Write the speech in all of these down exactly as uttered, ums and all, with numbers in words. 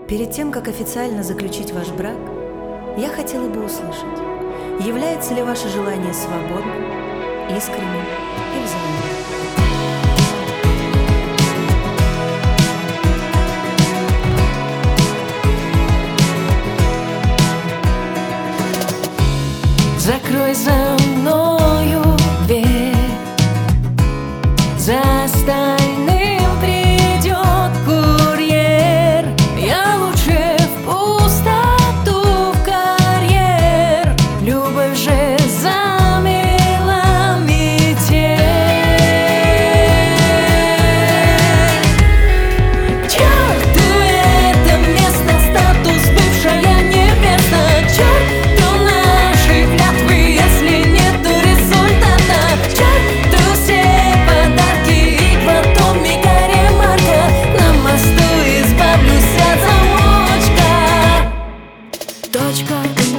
Перед тем, как официально заключить ваш брак, я хотела бы услышать, является ли ваше желание свободным, искренним и взаимным. Закрой за мною дверь, за остальным придет курьер. Я лучше в пустоту, в карьер. Любовь же замела метель. К черту это место, статус бывшая невеста. К черту наши клятвы, если нету результата. К черту все подарки и потом мига ремарка. На мосту избавлюсь от замочка. Точка.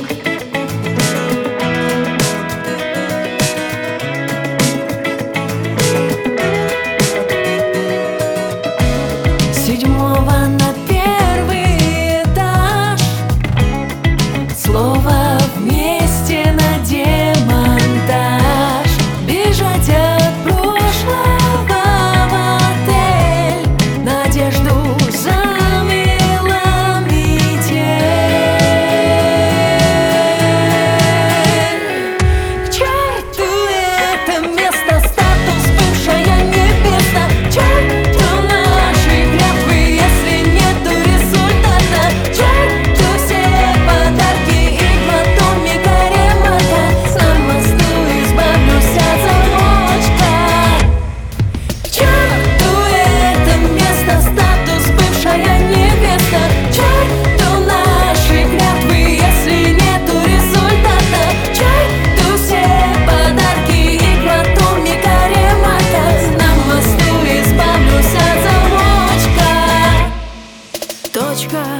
Седьмого на первый этаж. Слово вместе на демонтаж. Бежать от прошлого в отель. Надежду замела метель. К черту это место, статус бывшая невеста. К черту наши клятвы, если нету результата. К черту все подарки и потом мига ремарка. На мосту избавлюсь от замочка. К черту это место, статус бывшая невеста. К черту наши клятвы, если нету результата. К черту все подарки и потом мига ремарка. На мосту избавлюсь от замочка. Точка.